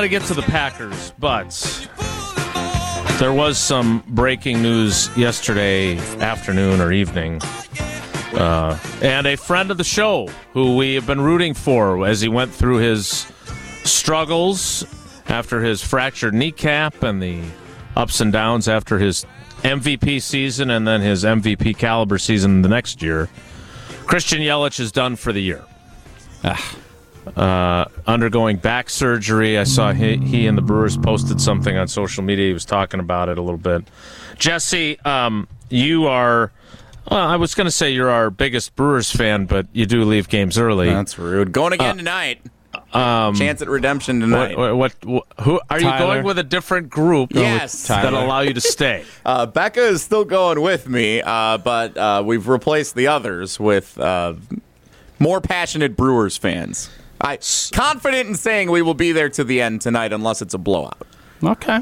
to get to the Packers, but there was some breaking news yesterday afternoon or evening. And a friend of the show who we have been rooting for as he went through his struggles after his fractured kneecap and the ups and downs after his MVP season and then his MVP caliber season the next year. Christian Yelich is done for the year. Undergoing back surgery. I saw he and the Brewers posted something on social media. He was talking about it a little bit. Jesse, you are... Well, I was going to say you're our biggest Brewers fan, but you do leave games early. That's rude. Going again tonight. Chance at redemption tonight. Who are you going with a different group? Yes, that allow you to stay. Becca is still going with me, but we've replaced the others with more passionate Brewers fans. I'm confident in saying we will be there to the end tonight, unless it's a blowout. Okay.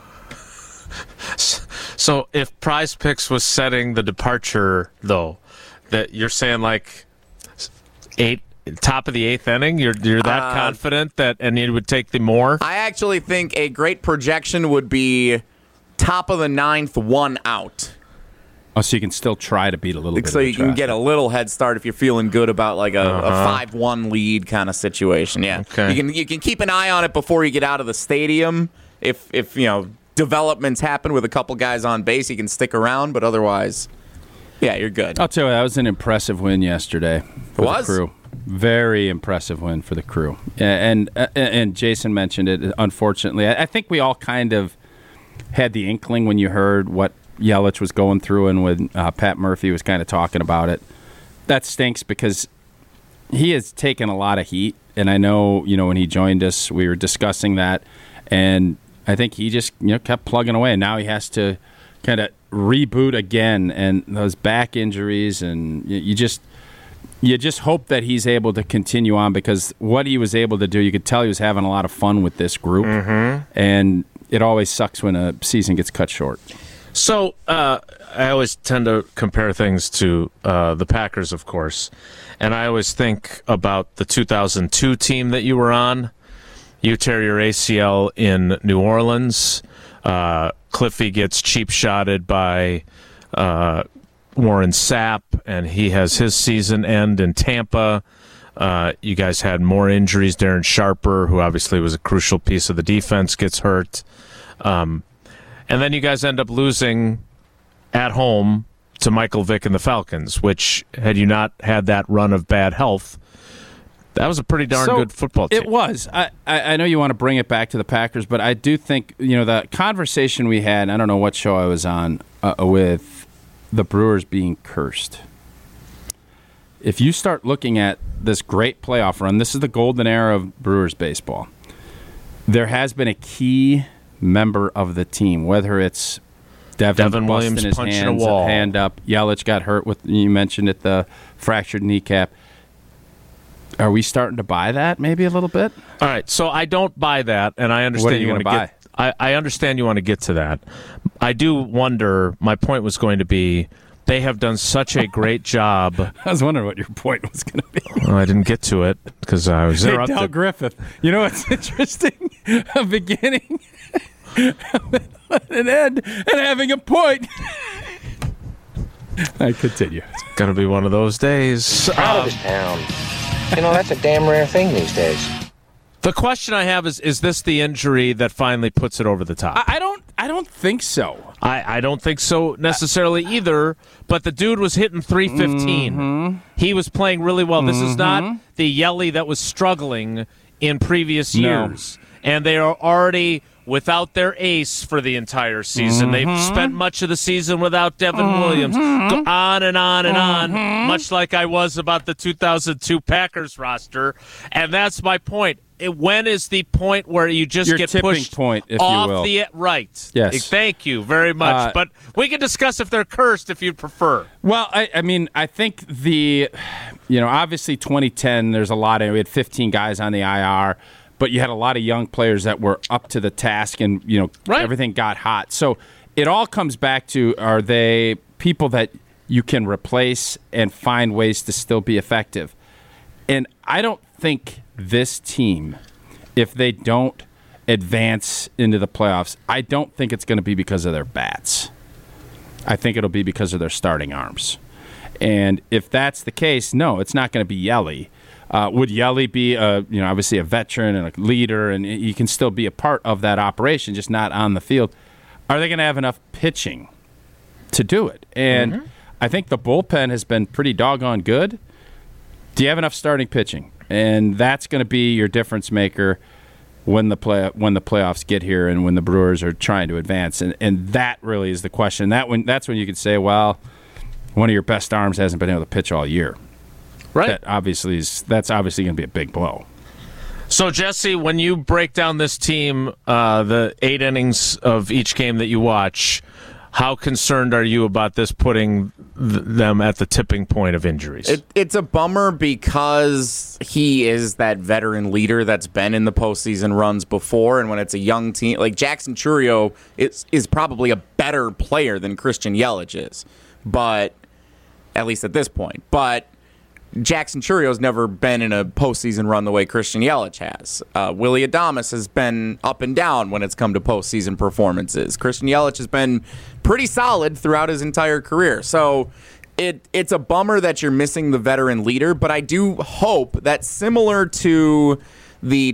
So if Prize Picks was setting the departure, though, that you're saying like top of the eighth inning, you're that confident that and you would take the more? I actually think a great projection would be top of the ninth, 1 out. Oh, so you can still try to beat a little bit. So you can get a little head start if you're feeling good about like a 5-1 lead kind of situation. Yeah, okay. You can keep an eye on it before you get out of the stadium. If you know developments happen with a couple guys on base, you can stick around. But otherwise, yeah, you're good. I'll tell you, that was an impressive win yesterday for the Crew. Very impressive win for the Crew. And Jason mentioned it. Unfortunately, I think we all kind of had the inkling when you heard what Yelich was going through, and when Pat Murphy was kind of talking about it. That stinks because he has taken a lot of heat, and I know when he joined us, we were discussing that, and I think he just kept plugging away, and now he has to kind of reboot again, and those back injuries, and you just hope that he's able to continue on, because what he was able to do, you could tell he was having a lot of fun with this group, and it always sucks when a season gets cut short. So I always tend to compare things to the Packers, of course, and I always think about the 2002 team that you were on. You tear your ACL in New Orleans. Cliffy gets cheap-shotted by Warren Sapp, and he has his season end in Tampa. You guys had more injuries. Darren Sharper, who obviously was a crucial piece of the defense, gets hurt. And then you guys end up losing at home to Michael Vick and the Falcons, which, had you not had that run of bad health, that was a pretty darn good football team. It was. I know you want to bring it back to the Packers, but I do think, the conversation we had, I don't know what show I was on, with the Brewers being cursed. If you start looking at this great playoff run, this is the golden era of Brewers baseball. There has been a key member of the team, whether it's Devin Williams his punching hands, a wall, hand up. Yelich got hurt with, you mentioned it, the fractured kneecap. Are we starting to buy that maybe a little bit? All right, so I don't buy that, and I understand what are you want to buy? I understand you want to get to that. I do wonder. My point was going to be, they have done such a great job. I was wondering what your point was going to be. Well, I didn't get to it because I was interrupted. Dal Griffith. You know what's interesting? A beginning, an end, and having a point. I continue. It's going to be one of those days. Out of this town. That's a damn rare thing these days. The question I have is this the injury that finally puts it over the top? I don't think so. I don't think so necessarily either, but the dude was hitting 315. Mm-hmm. He was playing really well. This is not the Yelly that was struggling in previous years. And they are already without their ace for the entire season. They've spent much of the season without Devin Williams. Go on and on and on, much like I was about the 2002 Packers roster. And that's my point. When is the point where you just Your get tipping pushed point, if off you will. the right? Yes. Thank you very much. But we can discuss if they're cursed if you'd prefer. Well, I think obviously 2010, there's a lot of, we had 15 guys on the IR, but you had a lot of young players that were up to the task, and everything got hot. So it all comes back to, are they people that you can replace and find ways to still be effective? And I don't think this team, if they don't advance into the playoffs, I don't think it's going to be because of their bats. I think it'll be because of their starting arms. And if that's the case, no, it's not going to be Yelly. Would Yelly be obviously a veteran and a leader, and you can still be a part of that operation, just not on the field? Are they going to have enough pitching to do it? And I think the bullpen has been pretty doggone good. Do you have enough starting pitching? And that's going to be your difference maker when the playoffs get here and when the Brewers are trying to advance. And that really is the question. That's when you could say, well, one of your best arms hasn't been able to pitch all year. Right. That's obviously going to be a big blow. So, Jesse, when you break down this team, the 8 innings of each game that you watch, how concerned are you about this putting them at the tipping point of injuries? It's a bummer because he is that veteran leader that's been in the postseason runs before, and when it's a young team, like Jackson Chourio is probably a better player than Christian Yelich is, but at least at this point. But Jackson Chourio's never been in a postseason run the way Christian Yelich has. Willy Adames has been up and down when it's come to postseason performances. Christian Yelich has been pretty solid throughout his entire career. So it's a bummer that you're missing the veteran leader, but I do hope that similar to the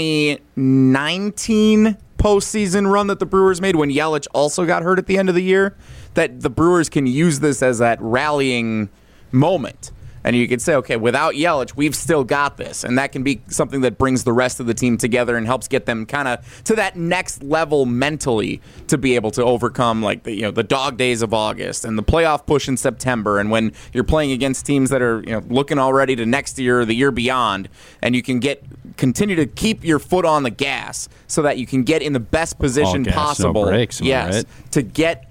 2019 postseason run that the Brewers made when Yelich also got hurt at the end of the year, that the Brewers can use this as that rallying moment. And you could say, okay, without Yelich, we've still got this. And that can be something that brings the rest of the team together and helps get them kind of to that next level mentally to be able to overcome like the dog days of August and the playoff push in September. And when you're playing against teams that are looking already to next year or the year beyond, and you can continue to keep your foot on the gas so that you can get in the best position possible. No brakes, yes, right? To get.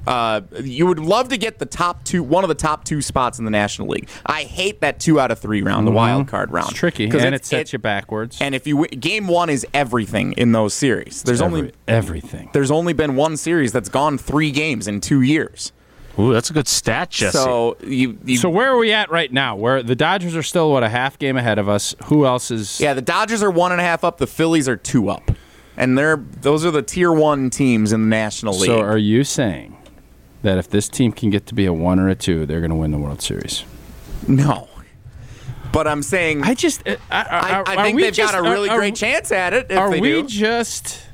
You would love to get one of the top 2 spots in the National League. I hate that 2 out of 3 round, the wild card round. It's tricky, and it sets you backwards. And if you game 1 is everything in those series. There's everything. There's only been one series that's gone 3 games in 2 years. Ooh, that's a good stat, Jesse. So so where are we at right now? Where the Dodgers are still a half game ahead of us? Who else is? Yeah, the Dodgers are 1.5 up. The Phillies are 2 up, and those are the tier 1 teams in the National League. So are you saying that if this team can get to be a 1 or a 2, they're going to win the World Series? No. But I'm saying I think they've got a really great chance at it if are they we do. Just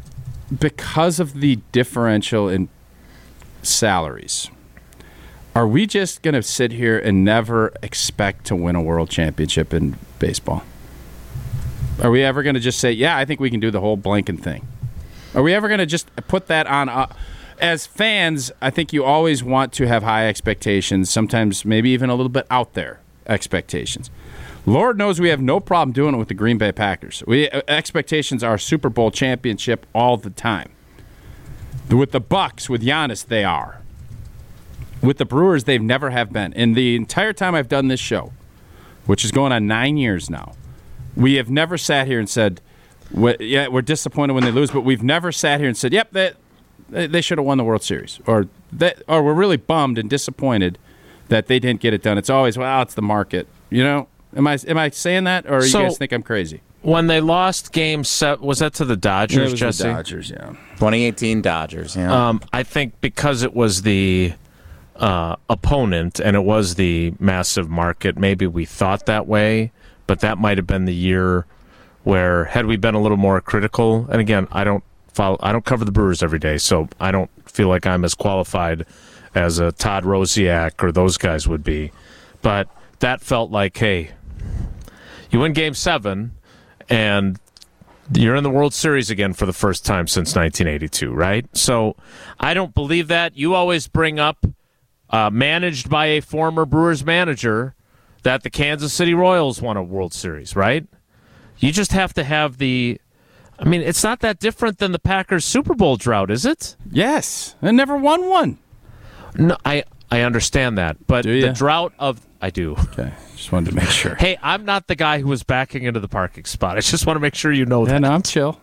because of the differential in salaries, are we just going to sit here and never expect to win a world championship in baseball? Are we ever going to just say, yeah, I think we can do the whole blanking thing? Are we ever going to just put that on as fans, I think you always want to have high expectations, sometimes maybe even a little bit out there expectations. Lord knows we have no problem doing it with the Green Bay Packers. Expectations are Super Bowl championship all the time. With the Bucks, with Giannis, they are. With the Brewers, they've never have been. In the entire time I've done this show, which is going on 9 years now, we have never sat here and said, we're disappointed when they lose, but we've never sat here and said, yep, they should have won the World Series, or we're really bummed and disappointed that they didn't get it done. It's always, well, it's the market. Am I saying that, or you guys think I'm crazy? When they lost Game 7, was that to the Dodgers, Jesse? The Dodgers, yeah. 2018 Dodgers, yeah. I think because it was the opponent and it was the massive market, maybe we thought that way, but that might have been the year where, had we been a little more critical, and again, I don't cover the Brewers every day, so I don't feel like I'm as qualified as a Todd Rosiak or those guys would be. But that felt like, hey, you win Game 7, and you're in the World Series again for the first time since 1982, right? So I don't believe that. You always bring up, managed by a former Brewers manager, that the Kansas City Royals won a World Series, right? You just have to have it's not that different than the Packers Super Bowl drought, is it? Yes. I never won one. No, I understand that. But the drought of... I do. Okay. Just wanted to make sure. Hey, I'm not the guy who was backing into the parking spot. I just want to make sure you know that. No, I'm chill.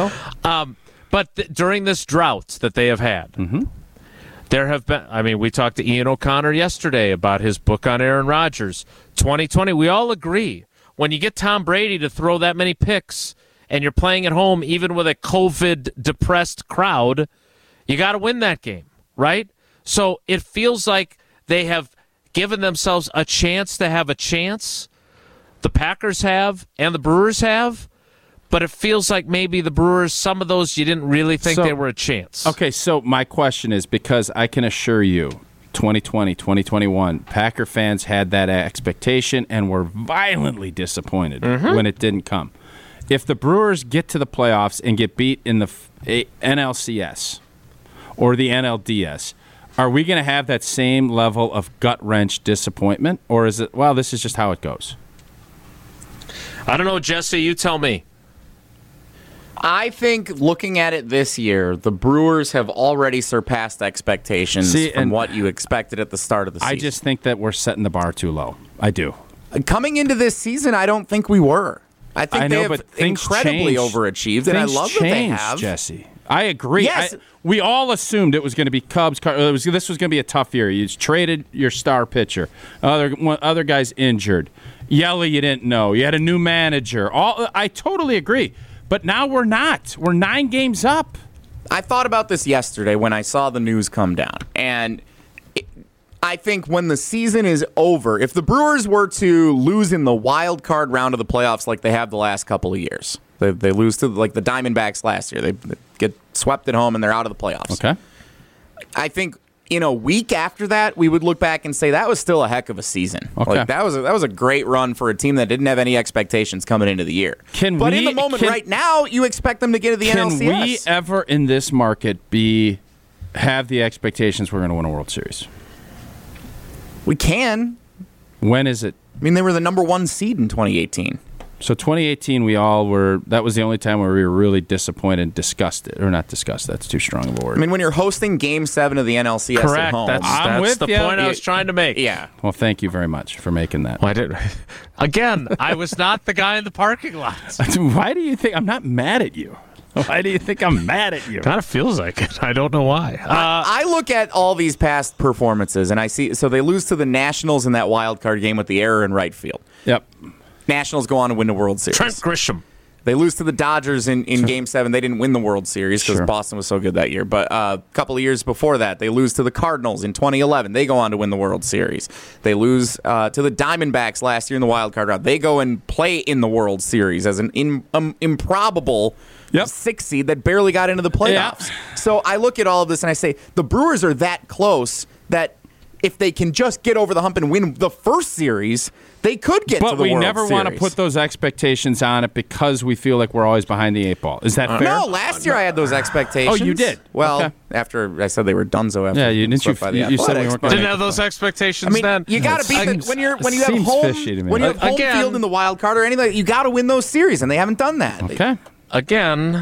But during this drought that they have had, there have been... we talked to Ian O'Connor yesterday about his book on Aaron Rodgers. 2020, we all agree. When you get Tom Brady to throw that many picks and you're playing at home even with a COVID-depressed crowd, you got to win that game, right? So it feels like they have given themselves a chance to have a chance. The Packers have and the Brewers have, but it feels like maybe the Brewers, some of those you didn't really think they were a chance. Okay, so my question is, because I can assure you, 2020, 2021, Packer fans had that expectation and were violently disappointed when it didn't come. If the Brewers get to the playoffs and get beat in the NLCS or the NLDS, are we going to have that same level of gut-wrench disappointment? Or is it, well, this is just how it goes? I don't know, Jesse, you tell me. I think looking at it this year, the Brewers have already surpassed expectations from what you expected at the start of the season. I just think that we're setting the bar too low. I do. Coming into this season, I don't think we were. I think they have incredibly overachieved, and I love that they have. Jesse. I agree. Yes. We all assumed it was going to be Cubs. This was going to be a tough year. You traded your star pitcher. Other guys injured. Yelly, you didn't know. You had a new manager. I totally agree. But now we're not. We're 9 games up. I thought about this yesterday when I saw the news come down. And I think when the season is over, if the Brewers were to lose in the wild card round of the playoffs like they have the last couple of years, they lose to like the Diamondbacks last year. They get swept at home and they're out of the playoffs. Okay. I think in a week after that, we would look back and say that was still a heck of a season. Okay. Like, that was a great run for a team that didn't have any expectations coming into the year. In the moment right now, you expect them to get to the NLCS. Can we ever in this market have the expectations we're going to win a World Series? We can. When is it? I mean, they were the number 1 seed in 2018. So 2018, we all were. That was the only time where we were really disappointed and disgusted, or not disgusted. That's too strong of a word. I mean, when you're hosting Game 7 of the NLCS at home, that's the point I was trying to make. Yeah. Well, thank you very much for making that. Well, I did. Again, I was not the guy in the parking lot. Why do you think I'm not mad at you? Why do you think I'm mad at you? Kind of feels like it. I don't know why. I look at all these past performances, and I see. So they lose to the Nationals in that wild card game with the error in right field. Yep. Nationals go on to win the World Series. Trent Grisham. They lose to the Dodgers in Game 7. They didn't win the World Series because Boston was so good that year. But a couple of years before that, they lose to the Cardinals in 2011. They go on to win the World Series. They lose to the Diamondbacks last year in the wild card round. They go and play in the World Series as an improbable 6 seed that barely got into the playoffs. So I look at all of this and I say, the Brewers are that close that if they can just get over the hump and win the first series, they could get to the World Series. But we never want to put those expectations on it because we feel like we're always behind the 8 ball. Is that fair? No, last year I had those expectations. Oh, you did? Well, after I said they were dunzo after. Yeah, you didn't. You said we weren't going didn't have those expectations then. You got to beat when you have home field in the wild card or anything. You got to win those series, and they haven't done that. Okay. Again,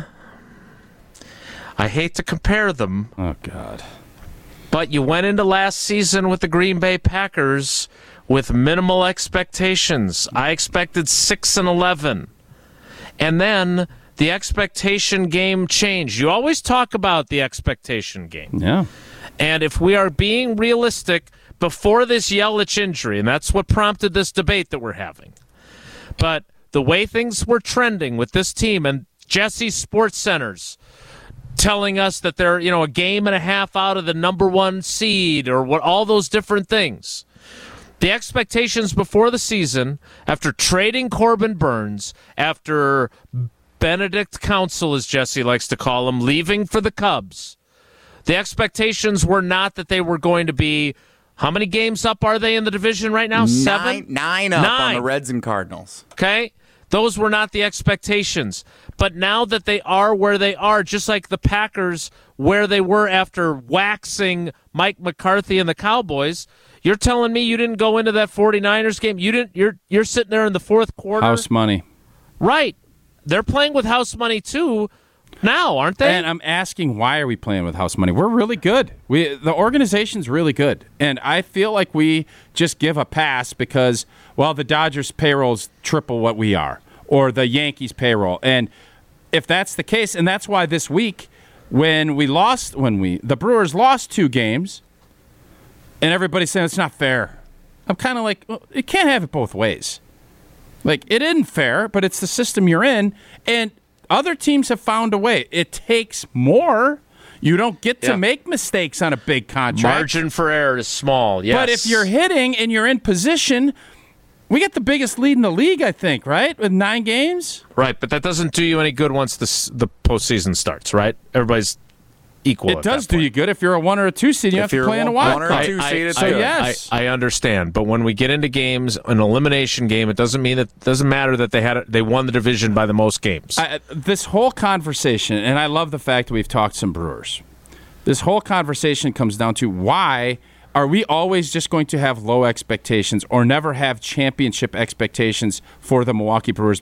I hate to compare them. Oh God. But you went into last season with the Green Bay Packers with minimal expectations. I expected 6-11. And then the expectation game changed. You always talk about the expectation game. Yeah. And if we are being realistic, before this Yelich injury, and that's what prompted this debate that we're having, but the way things were trending with this team and Jesse Sports Centers telling us that they're, a game and a half out of the number 1 seed or what, all those different things. The expectations before the season, after trading Corbin Burns, after Benedict Council, as Jesse likes to call him, leaving for the Cubs, the expectations were not that they were going to be, how many games up are they in the division right now? 7? 9 up on the Reds and Cardinals. Okay? Those were not the expectations. But now that they are where they are, just like the Packers where they were after waxing Mike McCarthy and the Cowboys, you're telling me you didn't go into that 49ers game? You're sitting there in the fourth quarter. House money. Right. They're playing with house money too now, aren't they? And I'm asking, why are we playing with house money? We're really good. The organization's really good. And I feel like we just give a pass because, well, the Dodgers' payroll's triple what we are, or the Yankees' payroll. And if that's the case, and that's why this week, when the Brewers lost 2 games, and everybody's saying it's not fair, I'm kind of like, well, you can't have it both ways. Like, it isn't fair, but it's the system you're in. And Other teams have found a way. It takes more. You don't get to make mistakes on a big contract. Margin for error is small, yes. But if you're hitting and you're in position, we get the biggest lead in the league, I think, right? With 9 games? Right, but that doesn't do you any good once the postseason starts, right? Everybody's equal. It does do you good if you're a 1 or a 2 seed. You have to play in a wild or card. 2 seed, it's So good. yes, I understand, but when we get into games, an elimination game, it doesn't matter that they won the division by the most games. This whole conversation, and I love the fact that we've talked some Brewers. This whole conversation comes down to why are we always just going to have low expectations or never have championship expectations for the Milwaukee Brewers